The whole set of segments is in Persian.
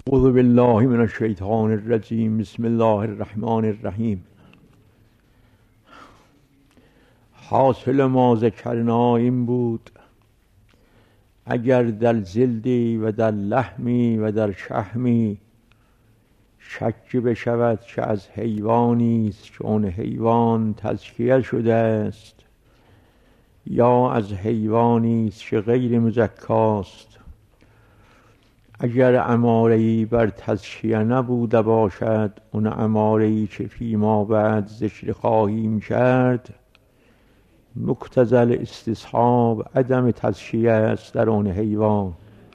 اعوذ بالله من الشیطان الرجیم. بسم الله الرحمن الرحیم. حاصل ما ذکرنا این بود: اگر در جلدی و در لحمی و در شحمی شکی بشود که از حیوانی است که اون حیوان تزکیه شده است، یا از حیوانی است که غیر مزکاست، اگر اماره‌ای بر تزکیه نبوده باشد، اون اماره‌ای که فیما بعد ذکر خواهیم کرد، مقتضی الاستصحاب عدم تزکیه است در اون حیوان.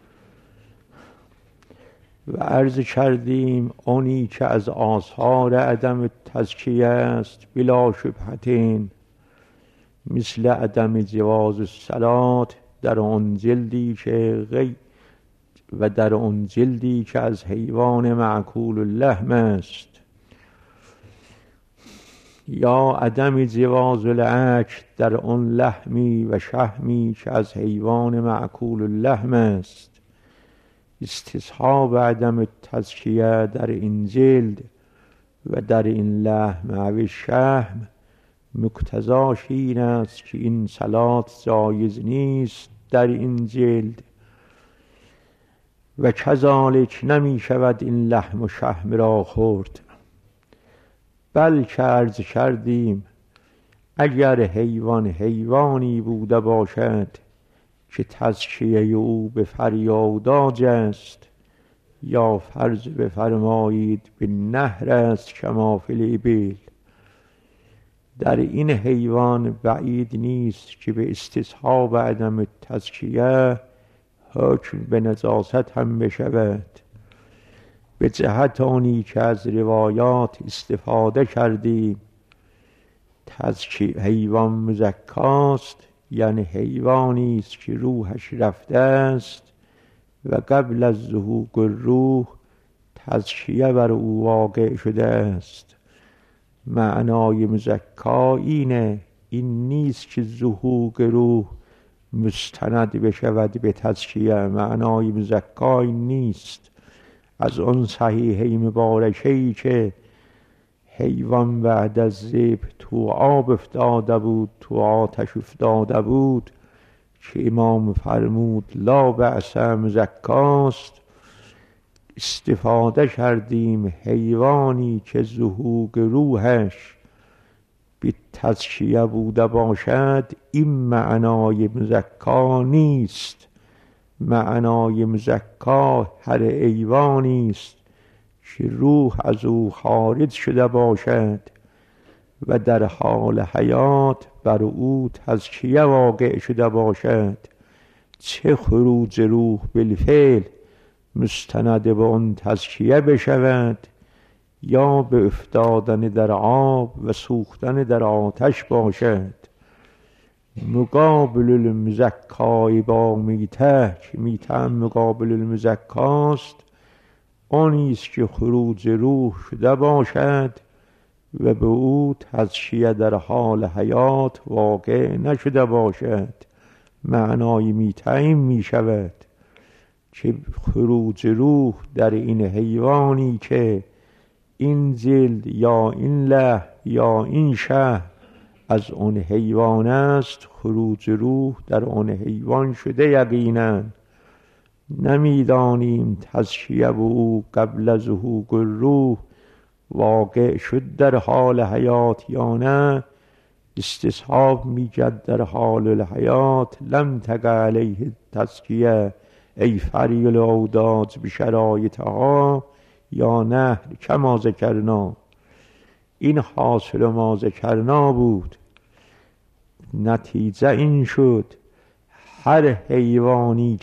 و عرض کردیم اونی که از آثار عدم تزکیه است بلا شبهتین، مثل عدم جواز الصلات در اون جلدی که و در اون جلدی که از حیوان معکول اللحم است، یا عدم جواز الاکل در اون لحمی و شحمی که از حیوان معکول اللحم است. استصحاب عدم تزکیه در این جلد و در این لحم و شحم مقتضاش این است که این صلات جایز نیست در این جلد، و کذالک نمی شود این لحم و شحم را خورد. بلکه عرض کردیم اگر حیوانی بوده باشد که تزکیه او به فریاداج است، یا فرض بفرمایید به نهر است کما فی الابل، در این حیوان بعید نیست که به استصحاب عدم تزکیه حکم به نجاست هم بشود، به جهت آنی که از روایات استفاده کردیم. حیوان مزکاست یعنی حیوانی است که روحش رفته است و قبل از ظهور الروح تزکیه بر او واقع شده است. معنای مزکا اینه، این نیست که ظهور روح مستند بشود به تزکیه. معنای مزکا این نیست. از اون صحیحه مبارکه‌ای که حیوان بعد از ذبح تو آب افتاده بود، تو آتش افتاده بود، که امام فرمود لا بأس مزکاست، استفاده کردیم حیوانی که ظهور روحش به تزکیه بوده باشد. این معنای مزکا نیست. معنای مزکا هر حیوانی است که روح از او خارج شده باشد و در حال حیات بر او تزکیه واقع شده باشد، چه خروج روح بالفعل مستند به اون تزکیه بشود، یا به افتادن در آب و سوختن در آتش باشد. مقابل المزکای با میته، که میته مقابل المزکاست، آنیست که خروج روح شده باشد و به او تزکیه در حال حیات واقع نشده باشد. معنای میته این می شود که خروج روح در این حیوانی که این جلد یا این لحم یا این شحم از اون حیوان است، خروج روح در اون حیوان شده یقینا. نمیدانیم تزکیه به او قبل از ظهور الروح واقع شد در حال حیات یا نه. استصحاب میگد در حال الحیات لم تقع علیه تزکیه ای فری الاوداج بشرایطها یا نه کما ذکرنا. این حاصل ما ذکرنا بود. نتیجه این شد هر حیوانی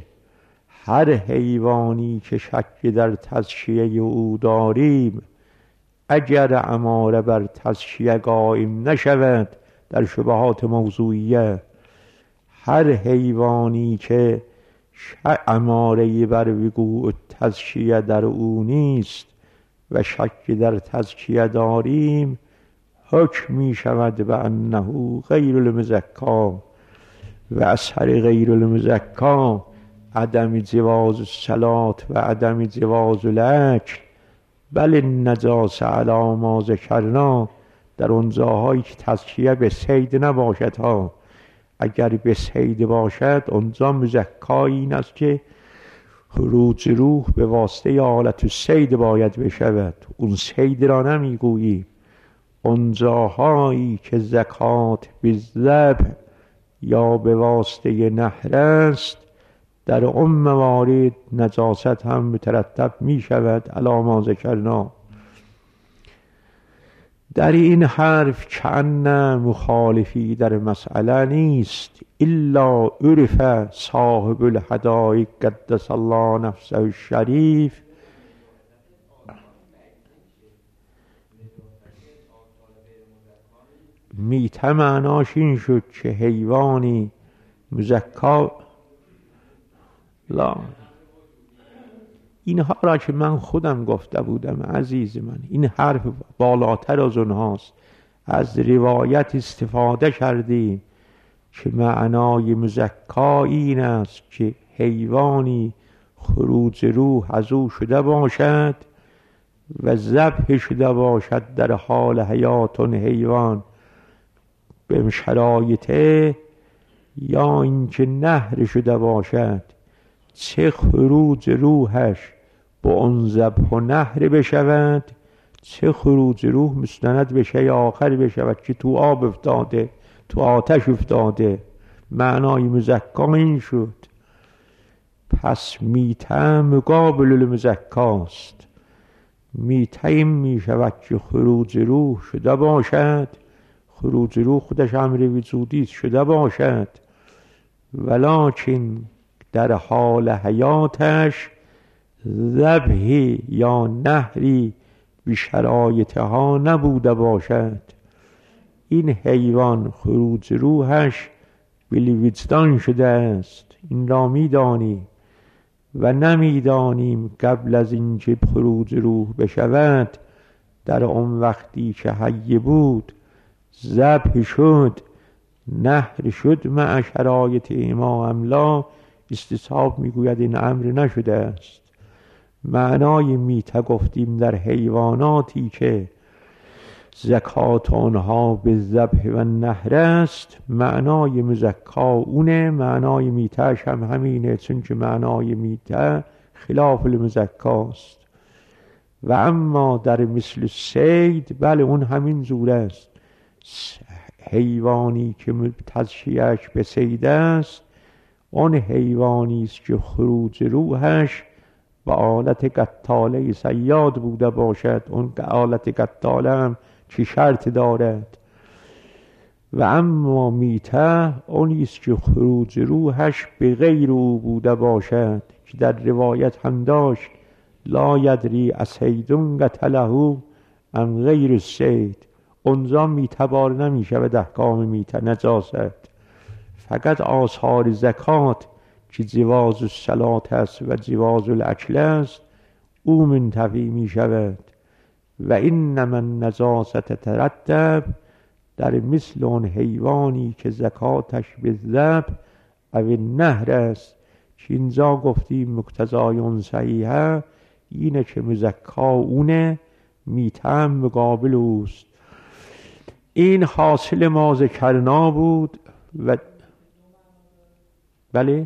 که شک در تزکیه او داریم، اگر اماره بر تزکیه قائم نشود، در شبهات موضوعیه، هر حیوانی که اماره بر وقوع تزکیه در او نیست و شک در تزکیه داریم، حکم می شود به انه غیر المزکا. و اثر غیر المزکا عدم جواز الصلات و عدم جواز الاکل، بل النجاسه علی ما ذکرنا، در اون جاهایی که تزکیه به صید نباشد ها، اگر به صید باشد اونجا مزکای این است که خروج روح به واسطه آلت الصید باید بشود. اون صید را نمیگویی. اون جاهایی که زکات به ذبح یا به واسطه نحر است، در اون موارد نجاست هم مترتب می شود علی ما ذکرنا. در این حرف کأن مخالفی در مسئله نیست، الا عرف صاحب الحدائق قدس الله نفسه الشریف. میته معناش این شد که حیوانی مزکا. لا، اینها را که من خودم گفته بودم عزیز من، این حرف بالاتر از اونهاست. از روایت استفاده کردیم که معنای مزکا این است که حیوانی خروج روح از او شده باشد و ذبح شده باشد در حال حیات حیوان به شرایطه، یا اینکه نحر شده باشد، چه خروج روحش با اون ذبح و نحر بشود، چه خروج روح مستند به شیء آخر بشود که تو آب افتاده، تو آتش افتاده. معنای مزکا این شد. پس میته مقابل المزکاست. میته این میشود که خروج روح شده باشد، خروج روح خودش امر وجودی شده باشد، ولکن در حال حیاتش ذبحی یا نحری به شرایطها نبوده باشد. این حیوان خروج روحش بالوجدان شده است، این را میدانی و نمیدانیم قبل از اینکه خروج روح بشود، در اون وقتی که حی بود ذبح شد، نحر شد مع شرایط ما املا، استصحاب میگوید این امر نشده است. معنای میته گفتیم در حیواناتی که زکات آنها به ذبح و نحر است، معنای مزکا اونه، معنای میتهش هم همینه، چون که معنای میته خلاف المزکاست. و اما در مثل صید، بله اون همین جور است. حیوانی که تزکیه‌اش به صید است، اون حیوانی است که خروج روحش به آلت قتاله صیاد بوده باشد. اون آلت قتاله هم چه شرط دارد. و اما میته اونی است که خروج روحش به غیر او بوده باشد، که در روایت هم داشت لا یدری اصیدون قتله ام غیر الصید. اونجا میته بار نمی شود احکام میته نجاست، فقط آثار زکات که جواز الصلات است و جواز الاکل است او منتفی می شود. و اینما النجاست تترتب در مثل اون حیوانی که زکاتش به ذبح او نحر است، که اینجا گفتیم مقتضای اون صحیحه اینه که مزکا اونه، میته مقابل اوست. این حاصل ما ذکرنا بود. و بله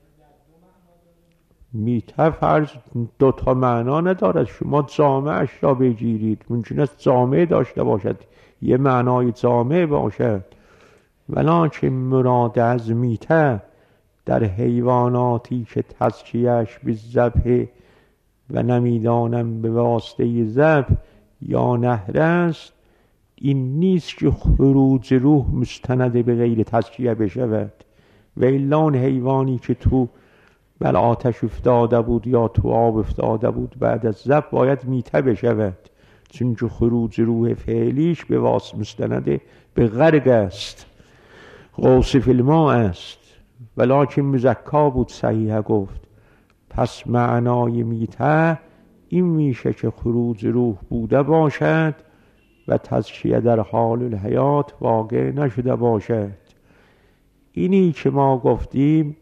میته فرض دو تا معنا ندارد. شما جامعش را بگیرید، ممکن است جامعه داشته باشد، یه معنای جامعه باشد، ولکن مراد از میته در حیواناتی که تزکیه‌اش به ذبح و نمیدانم به واسطه ذبح یا نحر است، این نیست که خروج روح مستند به غیر تزکیه بشود. و الا اون حیوانی که تو بل آتش افتاده بود یا تو آب افتاده بود، بعد از ذبح باید میته بشود، چون که خروج روح فعلیش به واسطه مستند به غرق است، غوص فی الماء است، ولکن مزکا بود صحیح گفت. پس معنای میته این میشه که خروج روح بوده باشد و تزکیه در حال الحیات واقع نشده باشد. اینی که ما گفتیم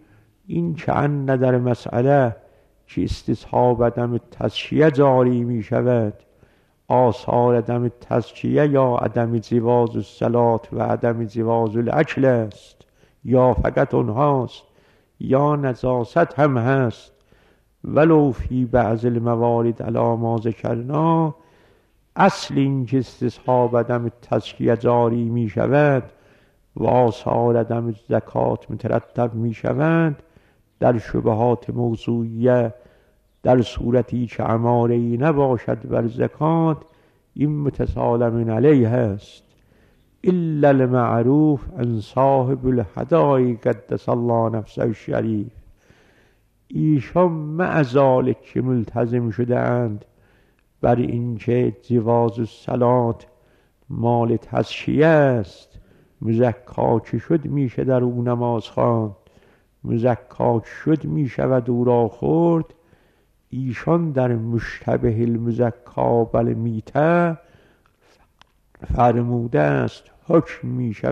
این که ان در مسئله که استصحاب عدم تزکیه جاری می شود، آثار عدم تزکیه یا عدم جواز الصلاة و عدم جواز الاکل است، یا فقط اونهاست، یا نجاست هم هست. ولو فی بعض الموارد علی ما ذکرنا، اصل این که استصحاب عدم تزکیه جاری می شود و آثار عدم زکات مترتب می شوند در شبهات موضوعیه، در صورتی که اماره‌ای نباشد بر زکات، این متسالم علیه است. الا المعروف عن صاحب الهدای قدس الله نفسه الشریف. ایشان مع ذلک که ملتزم شده اند بر اینکه جواز الصلات مال تزکیه است، مزکا که شد میشه در او نماز خواند، مزکا شد میشود او را خورد، ایشان در مشتبه المزکا بل میته فرموده است حکم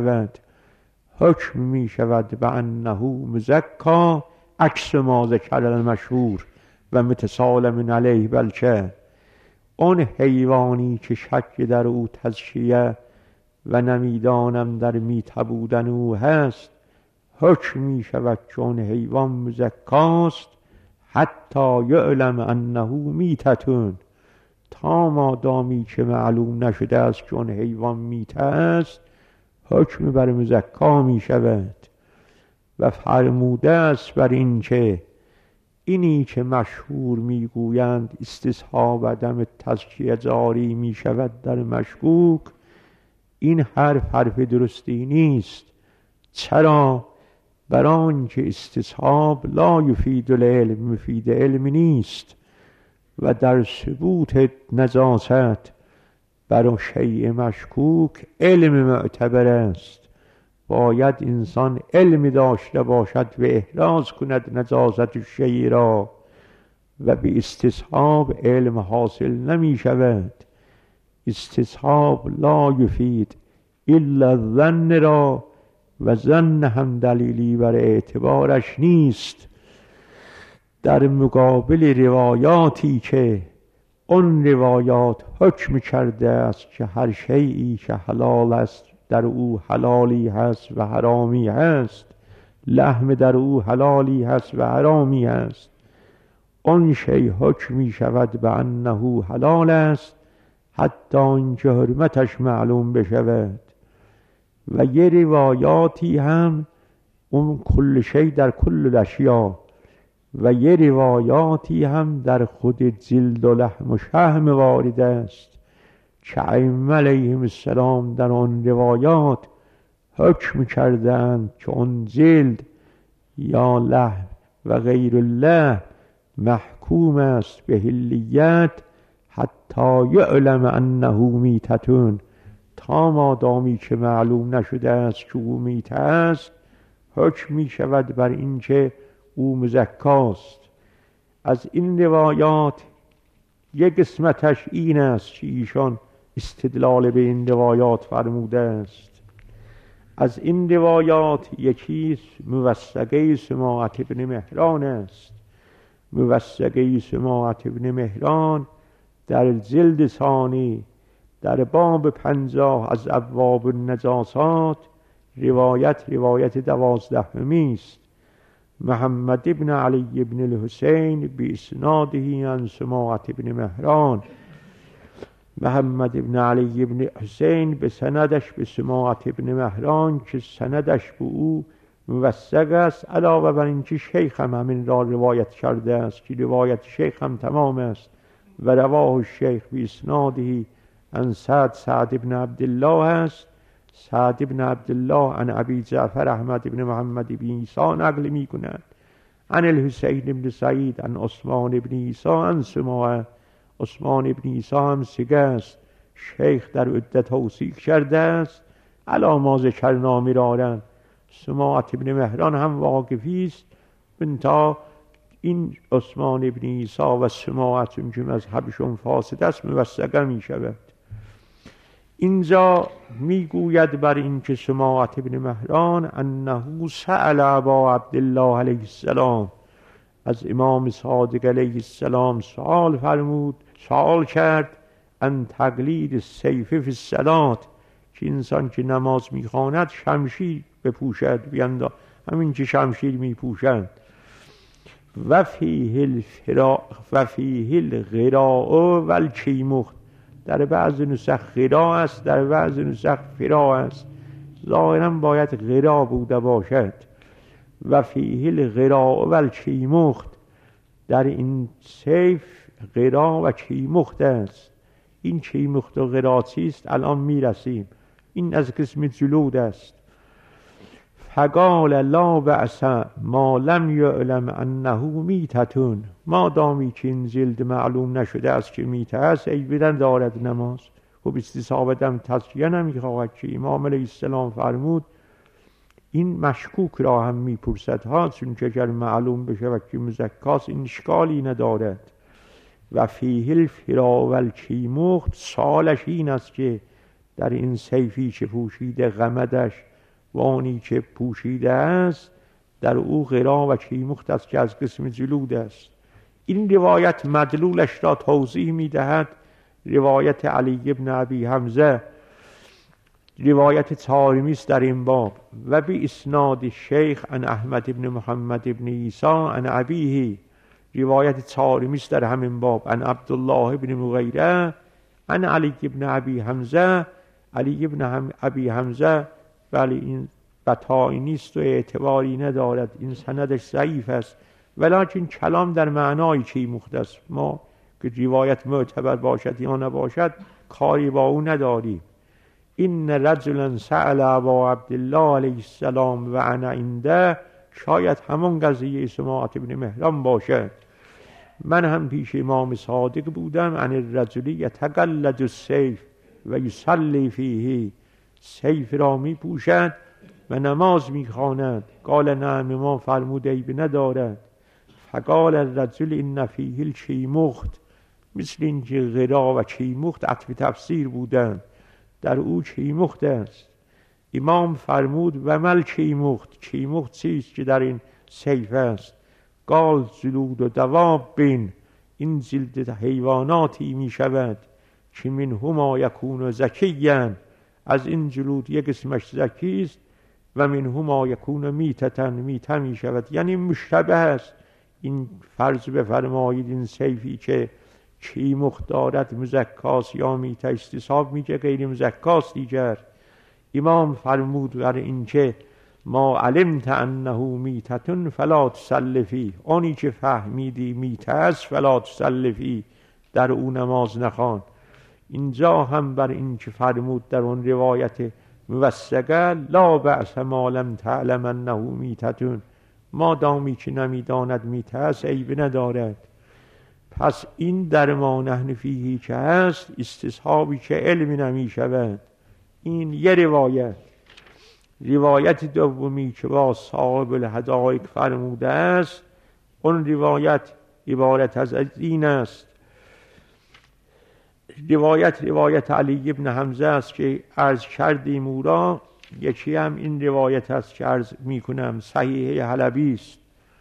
می شود به انه مزکا، عکس ما ذکر المشهور و متسالم علیه، بلکه آن حیوانی که شک در او تزکیه و نمیدانم در میته بودن او هست، حکم می شود چون حیوان مزکاست، حتی یعلم انه میتتون، تا مادامی که معلوم نشده است چون حیوان میته است، حکم بر مزکا می شود. و فرموده است بر این که اینی که مشهور میگویند استصحاب عدم تزکیه جاری می شود در مشکوک، این حرف درستی نیست. چرا؟ بران که استصحاب لا یفید العلم، مفید علم نیست و در ثبوت نجاست برای شیء مشکوک علم معتبر است. باید انسان علمی داشته باشد و احراز کند نجاست شیء را، و به استصحاب علم حاصل نمی شود. استصحاب لا یفید الا الظن را، و ظن هم دلیلی بر اعتبارش نیست. در مقابل روایاتی که اون روایات حکم کرده است که هر شیئی که حلال است در او حلالی هست و حرامی هست، لحم در او حلالی هست و حرامی هست، آن شی حکم می شود به انه حلال است حتی اینکه حرمتش معلوم بشود. و یه روایاتی هم اون کل شی در کل الاشیا، و یه روایاتی هم در خود جلد و لحم و شحم وارد است که ائمه علیهم السلام در آن روایات حکم کردند که آن جلد یا لحم و غیر الله محکوم است به حلیت حتی یعلم انه میتتون، تا مادامی که معلوم نشده است که او میته است، حکم می شود بر این که او مزکاست. از این روایات یک قسمتش این است که ایشان استدلال به این روایات فرموده است. از این روایات یکی موثقه سماعت ابن مهران است. موثقه سماعت ابن مهران در جلد ثانی در باب 50 از ابواب النجاسات روایت 12 است. محمد ابن علی ابن الحسین باسناده عن سماعت ابن مهران. محمد ابن علی ابن حسین به سندش به سماعت ابن مهران که سندش به او موثق است، علاوه بر اینکه شیخ هم همین را روایت کرده است که روایت شیخ هم تمام است. و رواه الشیخ باسناده عن سعد ابن عبدالله است. سعد ابن عبدالله عن ابی جعفر احمد ابن محمد ابن عیسی نقل می کند عن الحسین ابن سعید عن عثمان ابن عیسی عن سماعه. عثمان ابن عیسی هم سگه است، شیخ در عده توثیق کرده است. علی ما ذکرنا مرارا. سماعت ابن مهران هم واقفی است، منتها این عثمان ابن عیسی و سماعت چون که مذهبشون فاسد است موثقه می شود. اینجا میگوید بر این که سماعة ابن مهران انه سأل ابا عبدالله علیه السلام، از امام صادق علیه السلام سوال کرد ان تقلید السیف فی الصلاة، که انسان که نماز میخواند شمشیر بپوشد، همین که شمشیر میپوشند. و فیه الغراء و الکیمخت، در بعض نسخ غراء است، در بعض نسخ فراء است، ظاهرا باید غراء بوده باشد. و فیه الغراء و الکیمخت، در این سیف غراء و کیمخت است. این کیمخت و غراء چیست الان میرسیم، این از قسم جلود است. فقال لا بأس ما لم یعلم انه میتة، ما دامی که این جلد معلوم نشده است که میته است، عیبی ندارد نماز. خب استصحابتم تزکیه نمیخواهد که امام علیه السلام فرمود این مشکوک را هم میپرسد ها، چون که اگر معلوم بشه و که مزکاست این اشکالی ندارد. و فیه الفراء و الکیمخت، سالش این است که در این سیفی که پوشیده غمدش و آنی که پوشیده است در او غراء و کیمخت است که از قسم جلود است. این روایت مدلولش را توضیح میدهد. روایت علی ابن ابی حمزه، روایت طارمی است در این باب. و بی اسناد شیخ عن احمد ابن محمد ابن عیسی عن ابیه، روایت طارمی است در همین باب. عن عبدالله ابن مغیره عن علی ابن ابی حمزه، علی ابن ابی حمزه، ولی این بطایی نیست و اعتباری ندارد، این سندش ضعیف است، ولیکن کلام در معنای کیمخت است. ما که روایت معتبر باشد یا نباشد کاری با او نداریم. این رجلا سأل ابا عبدالله علیه السلام و انا عنده، شاید همون قضیه سماعة ابن مهران باشد. من هم پیش امام صادق بودم، عن الرجل یتقلد السیف و یصلی فیه، سیف را می پوشد و نماز می خواند. قال نعم، امام فرمود عیب ندارد. فقال الرجل ان فیه الکیمخت، مثل این که غراء و کیمخت عطف تفسیر بودند، در او کیمخت است. امام فرمود و مل کیمخت، کیمخت چیست که در این سیف است؟ قال جلود و دواب بین، این جلد حیواناتی می شود که منهما یکون زکیاً، از این جلود یک قسمش زکی است، و منهما یکون میتة، میته می شود، یعنی مشتبه است. این فرض بفرمایید این سیفی که کیمخت دارد مزکاست یا میته، استصحاب میگه غیر مزکاست دیگر. امام فرمود بر این که ما علمت انه میتة فلا تصلی فیه، آنی که فهمیدی میته است فلا تصلی فیه، در او نماز نخوان. اینجا هم بر این که فرمود در اون روایت موثقه لا بأس ما لم تعلم انه میتة، ما دامی که نمیداند میته است عیب ندارد. پس این در ما نحن فیه که هست استصحابی که علمی نمی شود. این یه روایت. روایت دومی که با صاحب الحدائق فرموده است، اون روایت عبارت از این است. روایت علی ابن حمزه است که عرض کردیم او را. یکی هم این روایت است که عرض می کنم، صحیح حلبی است.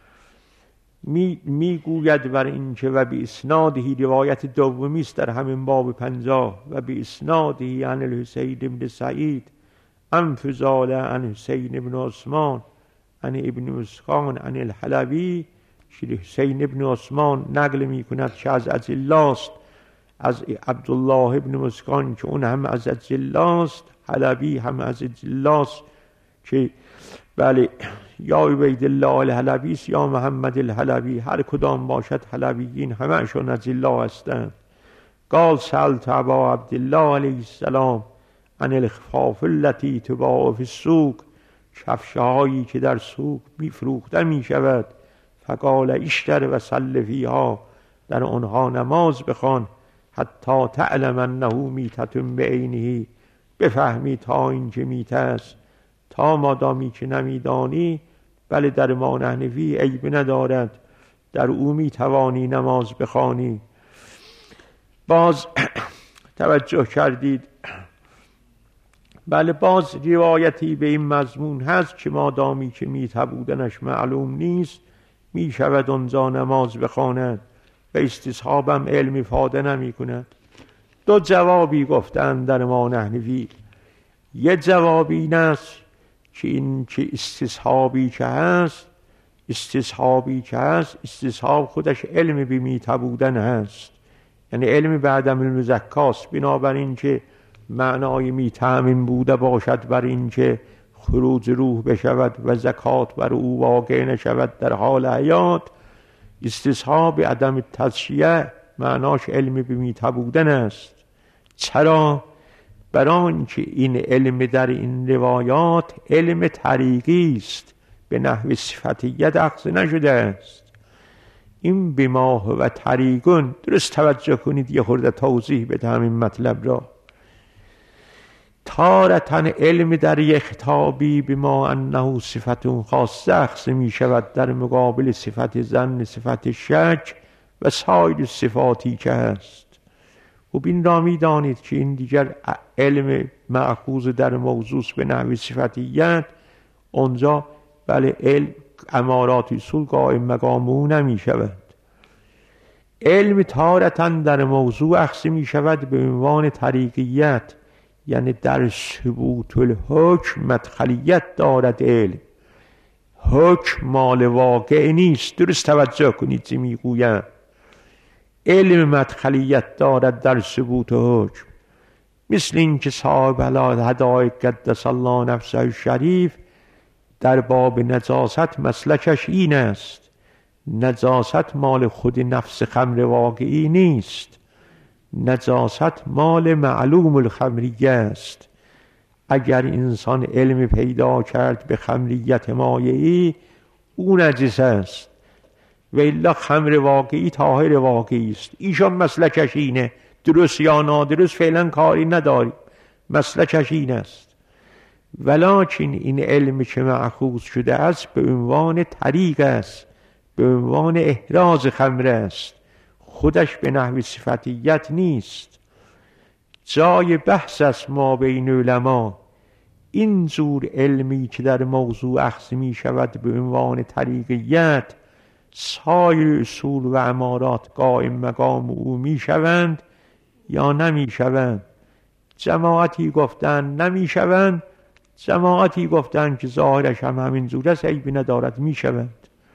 میگوید بر این که و بی اسنادهی، روایت دومی است در همین باب 50، و بی اسنادهی عن الحسین ابن سعید عن فضاله عن حسین ابن عثمان عن ابن مسخان عن الحلبی، که حسین ابن عثمان نقل می کند که از اجلاست، از عبدالله ابن مسخان که اون هم از اجلاست، حلبی هم از اجلاست، که بله یا عبیدالله الحلبی است یا محمد الحلبی، هر کدام باشد حلبیین همه‌شون از الله هستند. قال سألت ابا عبدالله علیه السلام عن الخفاف التي تباع فی السوق، کفش‌هایی که در سوق میفروخته میشود. فقال اشتر و صل فیها، در آنها نماز بخوان، حتی تعلم انه میتة بعینه، بفهمی تا اینکه میته است. تا مادامی که نمیدانی، بله در ما نحن فیه عیب ندارد، در او میتوانی نماز بخوانی. باز توجه کردید بله باز روایتی به این مضمون هست که مادامی که میتبودنش معلوم نیست می شود آنجا نماز بخواند و استصحابم علم افاده نمی کند. دو جوابی گفتند در ما نحنفی. یه جواب این است که این که استصحابی که هست استصحاب خودش علم به میتبودن هست، یعنی علم به عدم المزکاست، بنابراین که معنای میتامین بوده باشد بر این که خروج روح بشود و زکات بر او واقع نشود در حال حیات. استصحاب عدم تزکیه معناش علم به میتبودن است. چرا؟ برای که این علم در این روایات علم طریقی است، به نحو صفتیت اخذ نشده است. این بما هو طریقون، درست توجه کنید یه خورده توضیح بدم این مطلب را. تارتن علم در یک خطابی بما انه صفت خاصه اخذ می شود در مقابل صفت ظن، صفت شک و سایر صفاتی که هست. و این را می دانید که این دیگر علم مأخوذ در موضوع به نحو صفتیت، اونجا بله علم امارات اصول قائم مقام او نمی شود. علم تارتن در موضوع اخذ می شود به عنوان طریقیت، یعنی در ثبوت الحکم مدخلیت دارد. علم حکم مال واقع نیست، درست توجه کنید چه میگویم. علم مدخلیت دارد در ثبوت حکم، مثل این که صاحب الهدایق قدس الله نفسه الشریف در باب نجاست مسلکش این است. نجاست مال خود نفس خمر واقعی نیست، نجاست مال معلوم الخمریه است. اگر انسان علم پیدا کرد به خمریت مایعی، او نجس است، و الا خمر واقعی طاهر واقعی است. ایشان مسلکش اینه، درست یا نادرست فعلا کاری نداری، مسلکش این است. ولکن این علم که مأخوذ شده است به عنوان طریق است، به عنوان احراز خمر است، خودش به نحو صفتیت نیست. جای بحث است ما بین علما. این جور علمی که در موضوع اخذ می شود به عنوان طریقیت، سایر اصول و امارات قائم مقام او می شوند یا نمی شوند؟ جماعتی گفتند نمی شوند، جماعتی گفتند که ظاهرش هم همین جور است، عیبی ندارد، می شوند.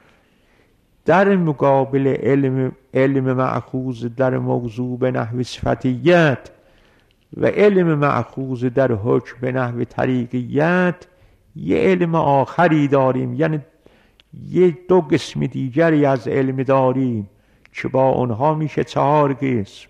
در مقابل علم مأخوذ در موضوع به نحو صفتیت و علم مأخوذ در حکم به نحو طریقیت، یه علم آخری داریم، یعنی یه دو قسم دیگری از علم داریم که با اونها میشه 4 قسم.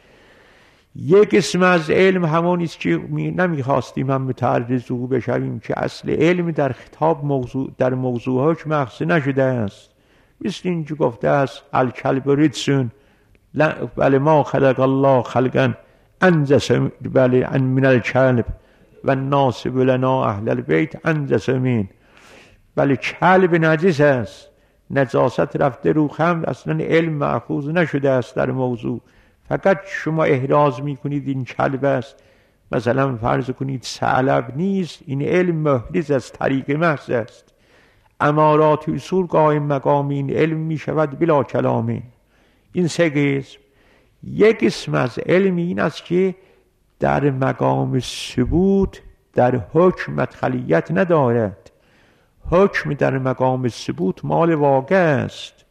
یک قسم از علم همون است که نمیخواستیم هم متعرض او بشویم، که اصل علم در خطاب در موضوع حکم اخذ نشده است. مثل اینکه گفته است الکلب رجسون، بله ما خلق الله خلقا انجس بله من الکلب و ناصب لنا اهل البیت انجس من. بله کلب نجس است، نجاست رفته رو خمر، اصلا علم مأخوذ نشده است در موضوع، فقط شما احراز میکنید این کلب است. مثلا فرض کنید ثعلب نیست، این علم محرز از طریق محض است. امارات و اصول قائم مقام این علم می شود بلا کلامه. این 3 قسم. یک قسم از علم این است که در مقام ثبوت در حکم مدخلیت ندارد. حکم در مقام ثبوت مال واقع است،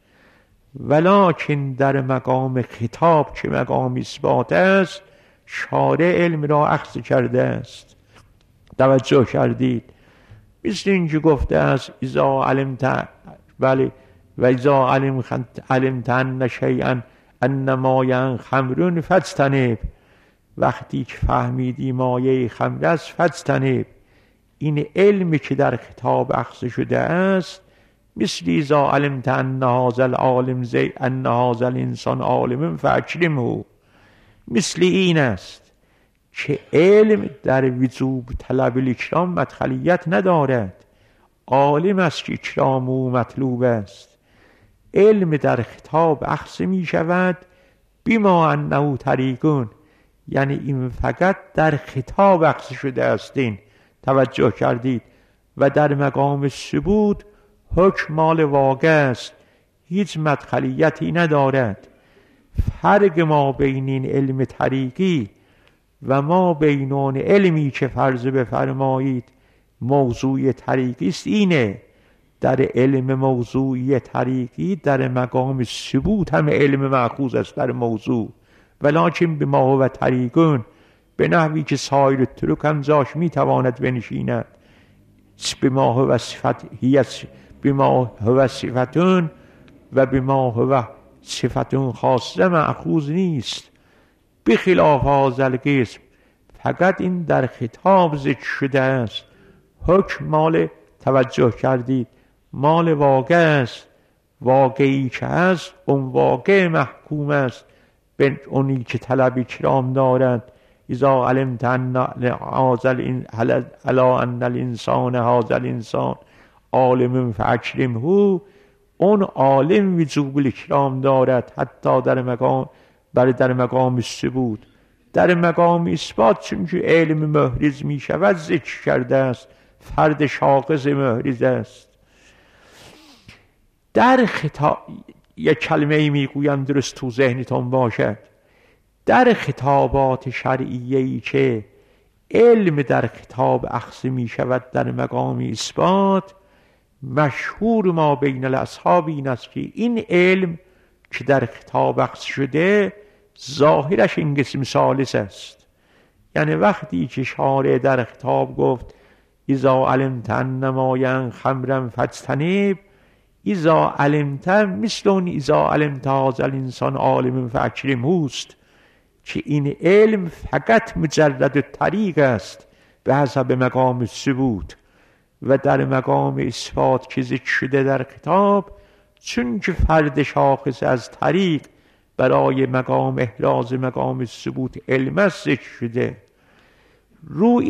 ولکن در مقام خطاب که مقام اثبات است، شارع علم را اخذ کرده است. توجه کردید؟ مثل اینکه گفته است اذا علمت بله و اذا علمت ان شیئا انما ین خمرون فاجتنب، وقتی که فهمیدی مایه خمر است فاجتنب. این علمی که در خطاب اخذ شده است، مثل اذا علمت ان هذا العالم زی ان هذا الانسان عالم فاکرمه، مثل این است که علم در وجوب طلب الاکرام مدخلیت ندارد. عالم است که اکرام او مطلوب است. علم در خطاب اخذ می شود بما انه طریقون، یعنی این فقط در خطاب اخذ شده است. این توجه کردید؟ و در مقام ثبوت حکم مال واقع است، هیچ مدخلیتی ندارد. فرق ما بین این علم طریقی و ما بین اون علمی که فرض بفرمایید موضوع طریقی است اینه: در علم موضوعی طریقی در مقام ثبوت هم علم مأخوذ است در موضوع، ولکن به ما هو طریقون، به نحوی که سایر طرق هم زاش میتواند بنشیند. به ما هو صفت به ما هو صفتون و به ما هو صفتون خاصه مأخوذ نیست. بخلاف هذا القسم، فقط این در خطاب ذکر شده است. حکم مال، توجه کردید، مال واقع است. واقعی که هست اون واقع محکوم است به اونی که طلب کرام دارند. اذا علمت ان الانسان هذا الانسان عالم فاکرمه، اون عالم وجوب الاکرام دارد حتی در مقام ثبوت. در مقام اثبات چون که علم محرز می شود ذکر کرده است، فرد شاخص محرز است. در خطاب یک کلمه می گویم درست تو ذهنتون باشد. در خطابات شرعیه‌ای که علم در خطاب اخذ می شود در مقام اثبات، مشهور ما بین الاصحاب این است که این علم که در خطاب اخذ شده ظاهرش این قسم ثالث است. یعنی وقتی که شارع در خطاب گفت اذا علمت انما خمرا فاجتنب، اذا علمت مثل اون اذا علمت هذا الانسان عالم فاکرمه است، که این علم فقط مجرد طریق است به حسب مقام ثبوت. و در مقام اثبات که ذکر شده در خطاب، چون که فرد شاخص از طریق برای مقام احراز مقام ثبوت علم است ذکر شده. رو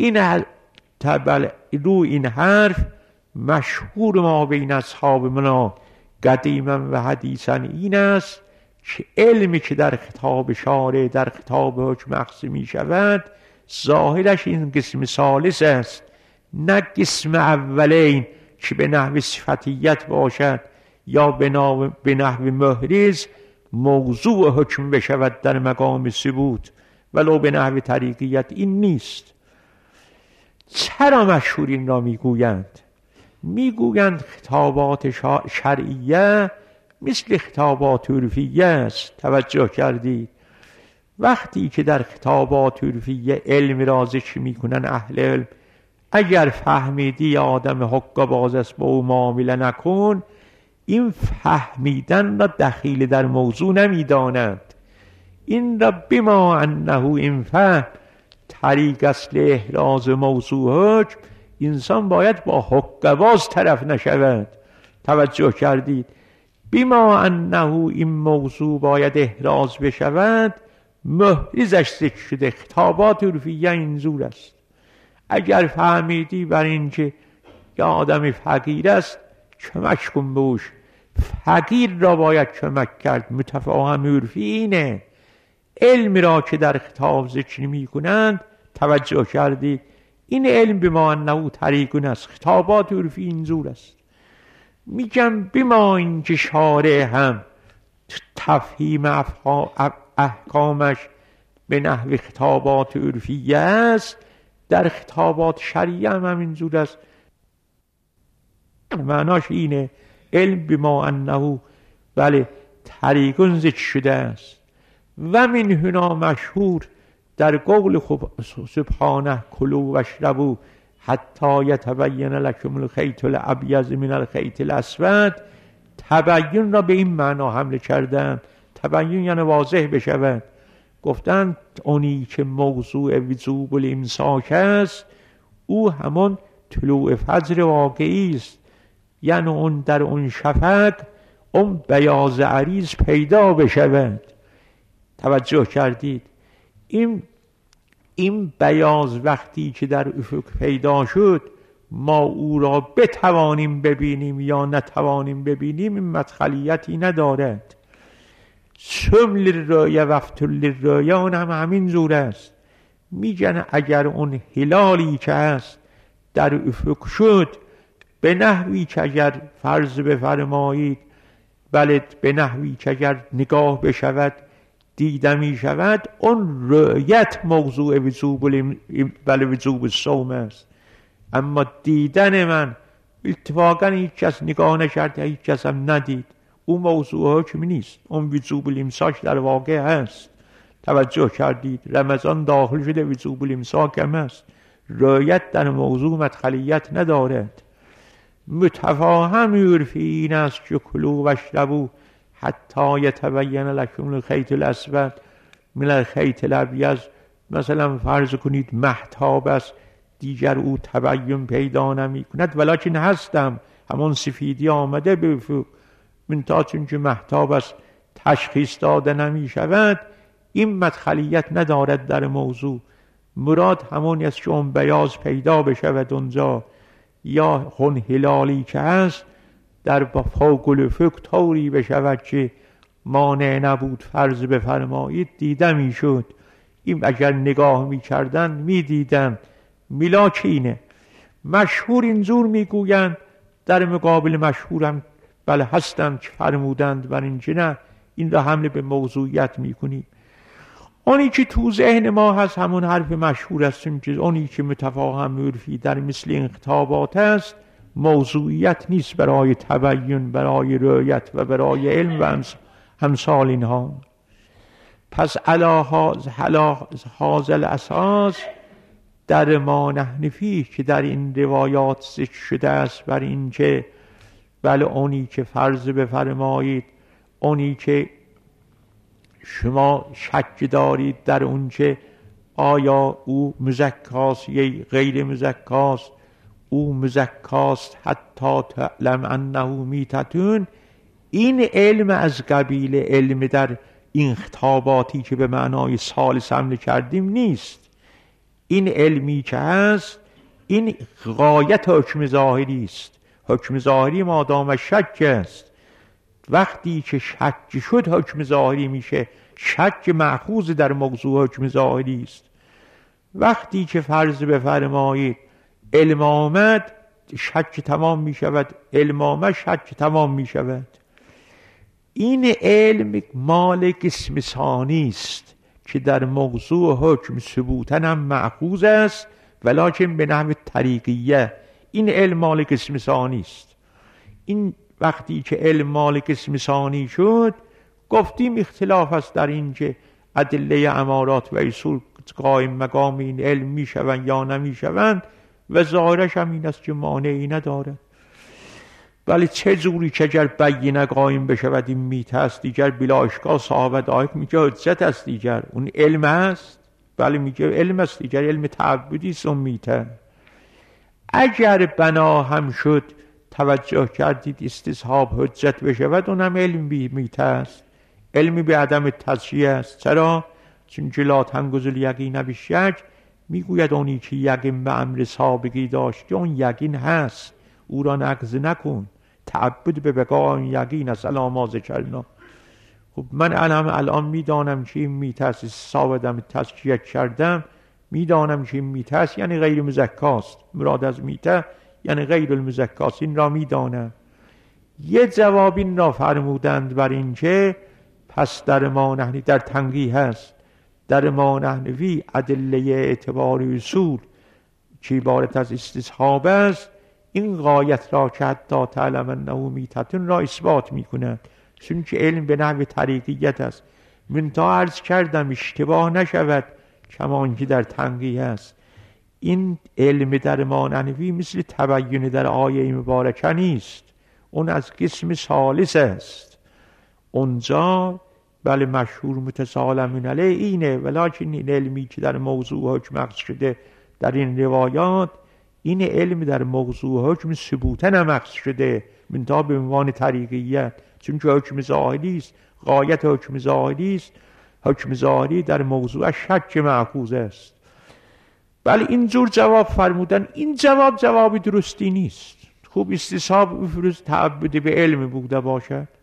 این حرف مشهور ما بین اصحاب منا قدیما و حدیثا این است که علمی که در خطاب شارع در خطاب حکم اخذ می شود ظاهرش این قسم ثالث است، نه قسم اولین که به نحو صفتیت باشد یا به نحو محرز موضوع حکم بشود در مقام ثبوت، ولو به نحو طریقیت این نیست. چرا مشهور این را میگویند؟ میگویند خطابات شرعیه مثل خطابات عرفیه است. توجه کردید؟ وقتی که در خطابات عرفیه علم را ذکر میکنن اهل علم، اگر فهمیدی آدم حق باز است با او معامله نکن، این فهمیدن را دخیل در موضوع نمیدانند. این را بما انه این فهم طریق اصل احراز موضوع حکم، انسان باید با حق باز طرف نشود. توجه کردید؟ بما انه این موضوع باید احراز بشود، محرزش ذکر شده. خطابات عرفیه اینجور است. اگر فهمیدی بر این که یا آدم فقیر است کمک کن بهش، فقیر را باید کمک کرد. متفاهم عرفی اینه. علم را که در خطاب ذکر می کنند، توجه کردید، این علم بما انه طریقون است. خطابات عرفی اینجور است. میگم بما این که شارع هم تفهیم احکامش به نحو خطابات عرفیه است، در خطابات شرعیه هم اینجور است. معناش اینه علم بما انه بله طریقون ذکر شده است. و من هنا مشهور در قول سبحانه کلوا واشربوا حتی یتبین لکم الخیط الابیض من الخیط الاسود، تبیین را به این معنا حمل کردن. تبیین یعنی واضح بشود. گفتند اونی که موضوع وجوب الامساک است او همان طلوع فجر واقعی است. یعنی اون در اون شفق اون بیاض عریض پیدا بشود. توجه کردید؟ این بیاض وقتی که در افق پیدا شد، ما او را بتوانیم ببینیم یا نتوانیم ببینیم این مدخلیتی ندارد. سم للرؤیا و افتر للرؤیا اون هم همین زور است. میگن اگر اون هلالی که هست در افق شد به نحوی که اگر فرض بفرمایید بله به نحوی که اگر نگاه بشود دیده می شود، اون رؤیت موضوع وجوب الصوم است. اما دیدن من اتفاقا هیچ کس نگاه نکرده، هیچ کس هم ندید، اون موضوع حکم نیست. اون وجوب الامساک در واقع هست. توجه کردید؟ رمضان داخل شده، وجوب الامساک هم هست. رؤیت در موضوع مدخلیت ندارد. متفاهم عرفی این است که کلوا واشربوا حتی یتبین لکم الخیط الاسود من الخیط الابیض. مثلا فرض کنید مهتاب است، دیگر او تبین پیدا نمی کند، ولکن هستم، همون سفیدی آمده به افق، منتها چون که مهتاب است تشخیص داده نمی شود. این مدخلیت ندارد در موضوع. مراد همون است که اون بیاض پیدا بشود اونجا، یا اون هلالی که هست در فوق الافق طوری بشود که مانع نبود فرض بفرمایید دیده می شد. این اگر نگاه می کردن می دیدن. ملاک اینه. مشهور اینجور می گویند، در مقابل مشهورم بله هستند که فرمودند بر این که نه، این را حمله به موضوعیت می کنیم. اونی که تو ذهن ما هست همون حرف مشهور است که اونی که متفاهم عرفی در مثل این خطابات است موضوعیت نیست برای تبین، برای رؤیت و برای علم و همسال اینها. پس علی هذا الاساس در ما نحن فیه که در این روایات ذکر شده است بر این که بله اونی که فرض بفرمایید، اونی که شما شک دارید در اون که آیا او مزکاست یا غیر مزکاست، او مزکاست حتی تعلم انه میتتون، این علم از قبیل علم در این خطاباتی که به معنای ثالث حمله کردیم نیست. این علمی که هست این غایت حکم ظاهری است. حکم ظاهری مادام شک است. وقتی که شک شد حکم ظاهری میشه. شک مأخوذ در موضوع حکم ظاهری است. وقتی که فرض بفرمایید علم آمد شک تمام می شود، علم آمد شک تمام می شود. این علم مال قسم ثانی است که در موضوع حکم ثبوتن هم مأخوذ است ولکن به نحو طریقیه. این علم مال قسم ثانی است. این وقتی که علم مال قسم ثانی شد گفتیم اختلاف است در این که ادله امارات و اصول قائم مقام این علم می شوند یا نمی شوند و ظاهرش هم این است که مانعی نداره. ولی چه جوری که اگر بینه قائم بشود این میته است، دیگر بلا اشکال صحابه دایک میگه حجت است، دیگر اون علم است. ولی میگه علم است، دیگر علم تعبدی است اون میته. اگر بنا هم شد توجه کردید استصحاب حجت بشود اونم علم میته است، علمی به عدم تزکیه است. چرا؟ چون لا تنقض الیقین بالشک میگوید اونی که یقین به امر سابقی داشته اون یقین هست، او را نقض نکن. تعبد به بقا اون یقین است. الا ذکرنا. خب من الان میدانم که این میته است، ثابتم تزکیه کردم، میدانم که این میته است یعنی غیر مزکاست. مراد از میته یعنی غیر المزکاست، این را میدانم. یه جواب این را فرمودند بر این که پس در ما نحنی در تنقیح هست، در ما نحنوی ادله اعتبار اصول که عبارت از استصحاب است، این غایت را که حتی تعلم انه میتتون را اثبات میکند، چون که علم به نحو طریقیت است. منتها عرض کردم اشتباه نشود کمان که در تنقیح است. این علم در ما نحنوی مثل تبین در آیه مبارکه نیست، اون از قسم ثالث است. اونجا بله مشهور متسالمون علیه اینه، ولیکن این علمی که در موضوع حکم عقص شده در این روایات، این علم در موضوع حکم ثبوتن هم عقص شده منتها به عنوان طریقیت، چون که حکم ظاهری است، غایت حکم ظاهری است. حکم ظاهری در موضوع شک مأخوذ است. بله اینجور جواب فرمودن، این جواب درستی نیست. خوب استصحاب افروز تعبد به علم بوده باشد،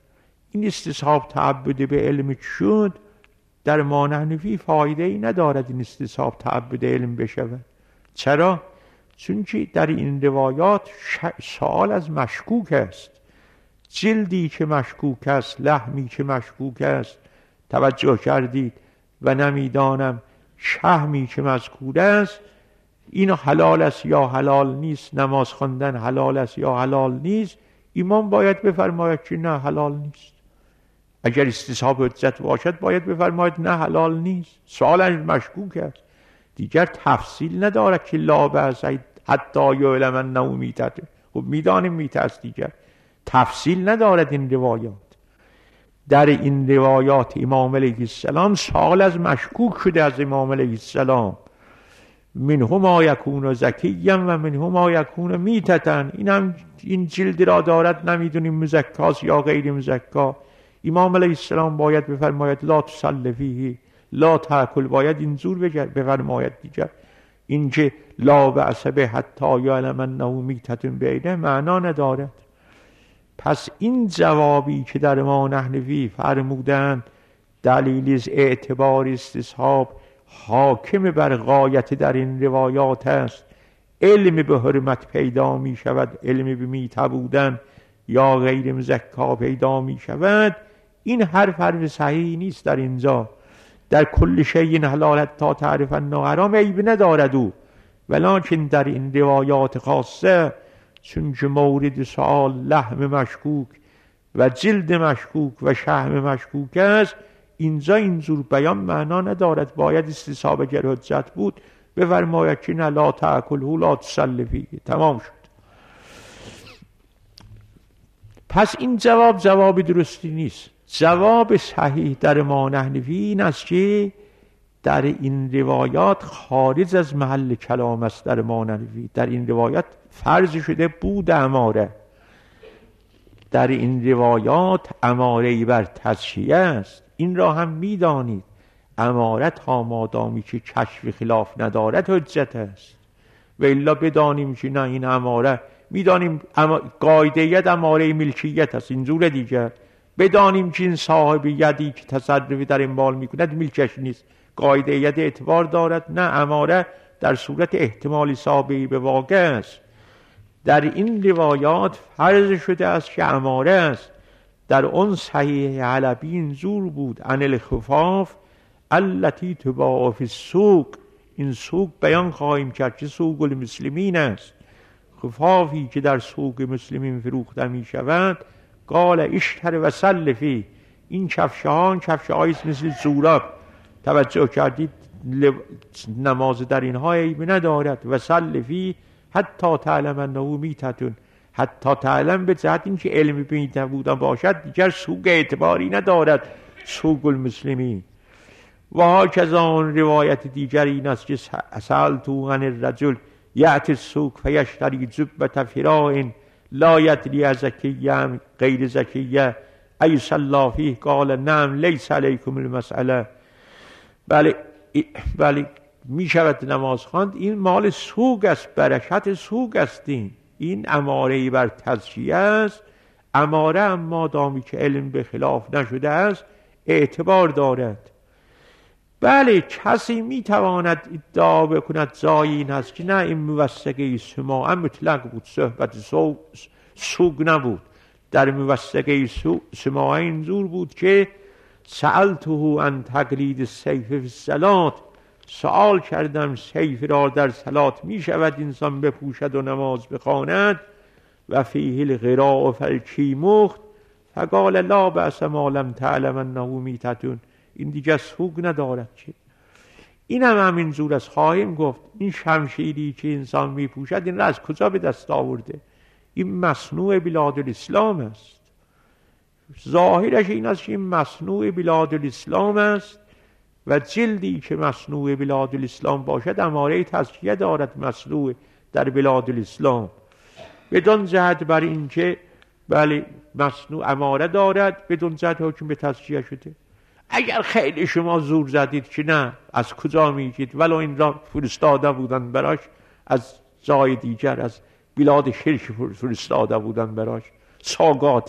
این استصحاب تعبد به علم شد در ما نحنفی فایده ای ندارد این استصحاب تعبد علم بشود. چرا؟ چون که در این روایات سوال از مشکوک است. جلدی که مشکوک است، لحمی که مشکوک است، توجه کردید، و نمیدانم شحمی که مذکور است، این حلال است یا حلال نیست، نماز خواندن حلال است یا حلال نیست، امام باید بفرماید که نه حلال نیست. اگر استصحاب حجت باشد باید بفرماید نه حلال نیست. سوالش مشکوک است، دیگر تفصیل ندارد که لا بأس حتی یعلم انه میتة. خب میدانیم میته است، دیگر تفصیل ندارد این روایات. در این روایات امام علیه السلام سوال از مشکوک شده از امام علیه السلام. منه ما یکون زکیا و منه ما یکون میتة. این جلد را دارد، نمیدونیم مزکاست یا غیر مزکا. امام علیه السلام باید بفرماید لا تصل فیه لا تأکل، باید اینجور بفرماید. دیگر این که لا بأس به حتی یعلم انه میتة بینه معنا ندارد. پس این جوابی که در ما نحنفی فرمودند دلیل از اعتبار استصحاب حاکم بر غایت در این روایات است. علم به حرمت پیدا می شود، علم به میته بودن یا غیر مزکا پیدا می شود. این حرف صحیح نیست در اینجا. در کل شیء حلالت تا تعرف انه حرام عیب ندارد او، ولکن در این روایات خاصه چون که مورد سؤال لحم مشکوک و جلد مشکوک و شحم مشکوک است، اینجا اینجور بیان معنا ندارد. باید استصحاب اگر حجت بود بفرماید که نه لا تأکله لا تصل فیه، تمام شد. پس این جواب درستی نیست. جواب صحیح در ما نحنفی این است که در این روایات خارج از محل کلام است. در ما نحنفی در این روایات فرض شده بود اماره، در این روایات اماره بر تزکیه است. این را هم میدانید، امارت ها مادامی که کشف خلاف ندارد حجت است. و الا بدانیم که نه این اماره، میدانیم قاعده‌یت اماره ملکیت است، اینجور دیگر بدانیم که این صاحب یدی که تصرفی در این مال میکند ملکش نیست، قاعده‌یت اعتبار دارد. نه، اماره در صورت احتمالی سابقی به واقع است. در این روایات فرض شده است که اماره است. در اون صحیح حلبی اینجور بود عن الخفاف التي تباع فی السوق. این سوق بیان خواهیم کرد که سوق المسلمین است. خفافی که در سوق مسلمین فروخته می شود. قال اشتر و سلفی. این کفشه ها کفشه‌هایی مثل زوراب، توجه کردید، نماز در اینها عیب ندارد. و سلفی حتی تعلم انه میتة، حتی تعلم به جهت این که علم میته بودن باشد دیگر سوق اعتباری ندارد سوق المسلمین. و هاکذا آن روایت دیگر این است که سألتو عن الرجل یأتی السوق فیشتری جبة فراء لا یدری زکیه غیر زکیه ایصلی فیه قال نعم لیس علیکم المسئله. بله می شود نماز خواند. این مال سوق است، برکت سوق است. این اماره بر تزکیه است. اماره اما دامی که علم به خلاف نشده است اعتبار دارد. بله کسی می تواند ادعا بکند جایی این است که نه این موثقه سماع مطلق بود، صحبت سوق نبود. در موثقه سماع اینجور بود که سألته عن تقلید السیف فی الصلاة، سوال کردم سیف را در صلات می شود انسان بپوشد و نماز بخواند و فیه الغراء فالکیمخت فقال لا بأس ما لم تعلم انه میتة. این دیگه سوق ندارد که این همین جور است. خواهیم گفت این شمشیری که انسان می پوشد این را از کجا به دست آورده؟ این مصنوع بلاد الاسلام است. ظاهرش این است که این مصنوع بلاد الاسلام است و جلدی که مصنوع بلاد الاسلام باشد اماره تزکیه دارد. مصنوع در بلاد الاسلام بدون جهت بر این که بله مصنوع اماره دارد، بدون جهت حکم به تزکیه شده. اگر خیلی شما زور زدید که نه از کجا میگید، ولو این را فرستاده بودن براش از جای دیگر، از بلاد شرک فرستاده بودن براش، ساگات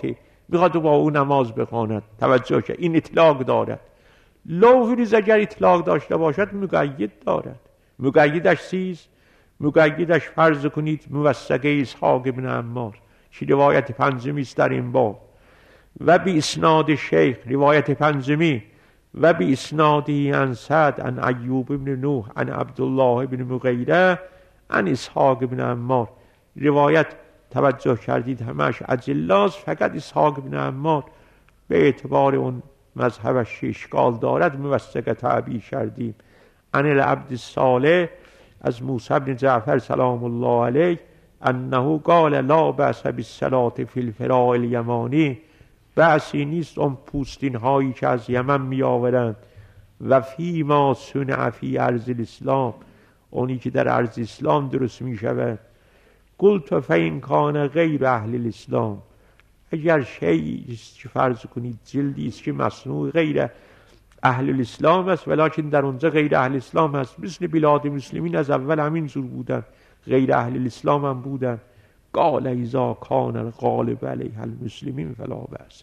میخواد با او نماز بخواند. توجه که این اطلاق دارد. لوح نیز اگر اطلاق داشته باشد مقید دارد. مقیدش چیست؟ مقیدش فرض کنید موثقه اسحاق بن عمار که روایت پنجمی است در این باب و بی اسناد شیخ روایت پنجمی و بی اسنادی عن سعد عن ایوب بن نوح عن عبدالله بن مغیره عن اسحاق بن عمار. روایت توجه کردید همش اجلاست، فقط اسحاق بن عمار به اعتبار اون مذهبش اشکال دارد موثقه تعبیر کردیم. عن العبد الصالح از موسی بن جعفر سلام الله علیه انه قال لا بأس بالصلاة فی الفراء الیمانی. بأسی نیست اون پوستین هایی که از یمن می آورند و فی ما صنع فی ارض الاسلام، اونی که در ارض اسلام درست می شود. قلت فإن کان غیر اهل الاسلام، اگر شیعی است که فرض کنید جلدی است که مصنوع غیر اهل الاسلام است ولکن در اونجا غیر اهل الاسلام است، مثل بلاد مسلمین از اول همین جور بودن، غیر اهل الاسلام هم بودن. قال اذا کان الغالب علیها المسلمین فلا بأس.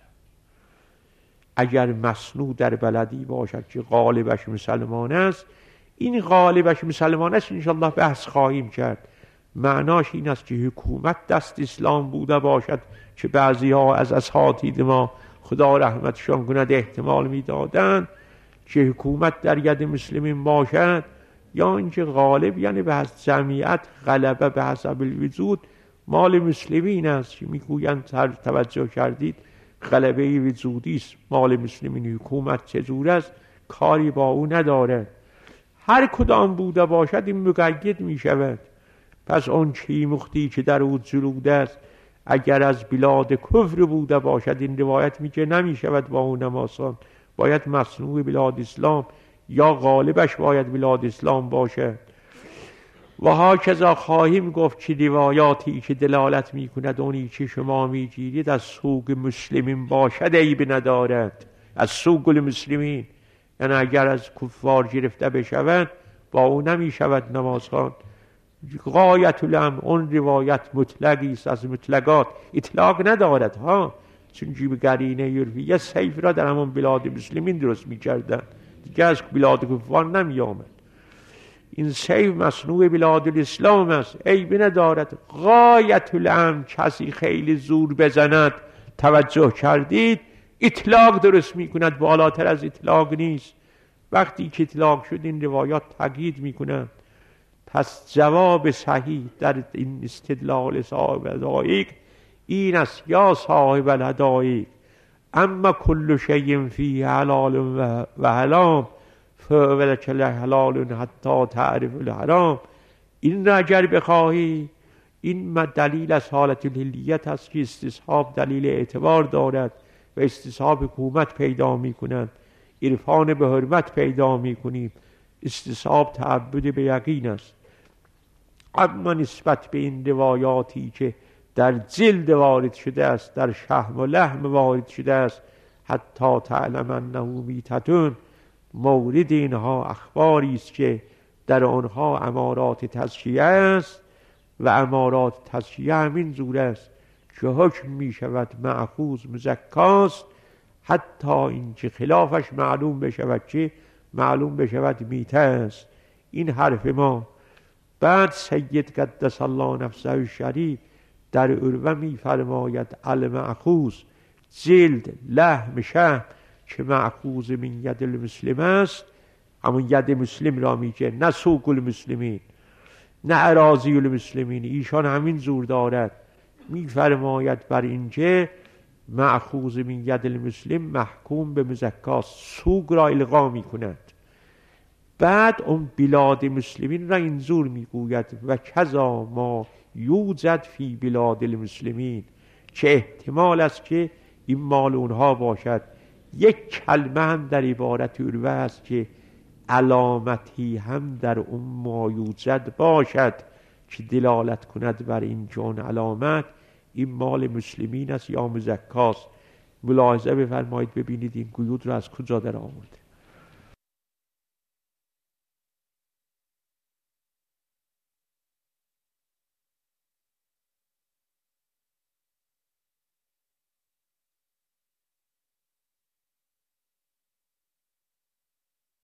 اگر مصنوع در بلدی باشد که غالبش مسلمان است، این غالبش مسلمان است انشاءالله بحث خواهیم کرد. معناش این است که حکومت دست اسلام بوده باشد که بعضی ها از اساتید ما خدا رحمتشان کند احتمال میدادند که حکومت در ید مسلمین باشد، یا اینکه غالب یعنی به حسب جمعیت، غلبه به حسب الوجود مال مسلمین است که میگویند توجه کردید غلبه وجودی است مال مسلمین. حکومت چجور است کاری با او نداره. هر کدام بوده باشد این مقید می شود. پس اون چی مختی که در او جلود است اگر از بلاد کفر بوده باشد، این روایت میگه نمی شود با اون نمازان، باید مصنوع بلاد اسلام یا غالبش باید بلاد اسلام باشه. و هاکذا خواهیم گفت که روایاتی که دلالت میکند اونی که شما میگیرید از سوق مسلمین باشد عیب ندارد. از سوق المسلمین یعنی اگر از کفار گرفته بشوند با او نمیشود نماز خواند. غایت الامر اون روایت مطلقی است از مطلقات، اطلاق ندارد ها، چون جیب قرینه یه سیف را در همون بلاد مسلمین درست میکردن دیگه از بلاد کفار نمی آمد. این سیف مصنوع بلاد الاسلام است، عیب ندارد. غایت الامر کسی خیلی زور بزند، توجه کردید اطلاق درست میکند، بالاتر از اطلاق نیست. وقتی که اطلاق شد این روایات تقیید میکنند. پس جواب صحیح در این استدلال صاحب الحدایق این است یا صاحب الحدایق اما کل شیء فیه حلال و حرام فولک حلال حتی تعرف الحرام. این را اگر بخواهی، این دلیل از حالت الحلیت است که استصحاب دلیل اعتبار دارد و استصحاب حکومت پیدا می کنند، عرفان به حرمت پیدا می کنیم، استصحاب تعبد به یقین است. اما نسبت به این روایاتی که در جلد وارد شده است، در شحم و لحم وارد شده است، حتی تعلم انه میتتون، مورد اینها اخباری است که در آنها امارات تزکیه است و امارات تزکیه همین جور است که حکم می شود مأخوذ مزکاست، حتی اینکه خلافش معلوم بشود که معلوم بشود میته است. این حرف ما. بعد سید قدس الله نفسه الشریف در عروه می فرماید المأخوذ جلد لحم شحم که مأخوذ من ید المسلم است، همون ید مسلم را میگه، نه سوق المسلمین نه اراضی المسلمین. ایشان همین زور دارد. می فرماید بر اینکه مأخوذ من ید المسلم محکوم به مزکاست، سوق را الغا می کند. بعد اون بلاد مسلمین را اینجور میگوید و کذا ما یوجد فی بلاد المسلمین، چه احتمال است که این مال اونها باشد. یک کلمه هم در عبارت عروه است که علامتی هم در اون ما یوجد باشد که دلالت کند بر این جون علامت این مال مسلمین است یا مزکاست. ملاحظه بفرمایید ببینید این قیود را از کجا در آورده.